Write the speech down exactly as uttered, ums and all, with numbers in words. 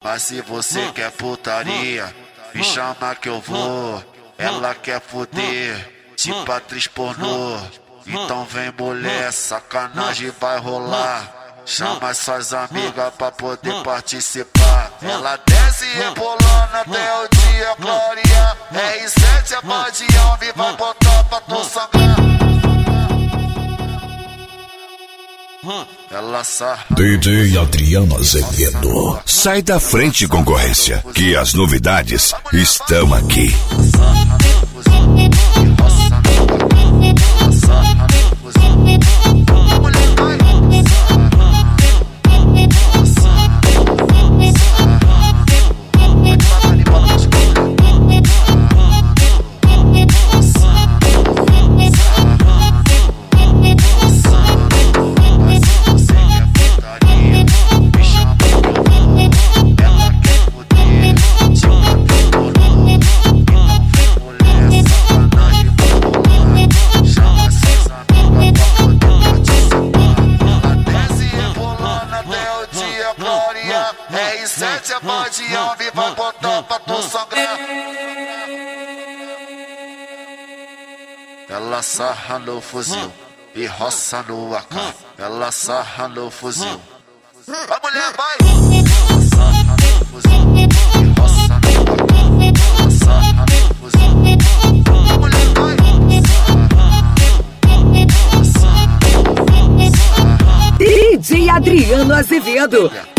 Mas se você quer putaria, me chama que eu vou. Ela quer foder, tipo atriz pornô. Então vem mulher, sacanagem vai rolar. Chama suas amigas pra poder participar. Ela desce rebolando até o dia clarear. R sete é badião, vi vai botar pra tu sangrar. Ela sarra. D J Adriano Azevedo. Sai da frente, concorrência, que as novidades estão aqui. R sete é badião, vi vai botar pra tu sangrar. Ela sarra no fuzil e roça no A K. Ela sarra no fuzil. A mulher vai! Ela sarra no fuzil e roça no A K. Ela sarra no fuzil. A mulher vai! D J Adriano Azevedo.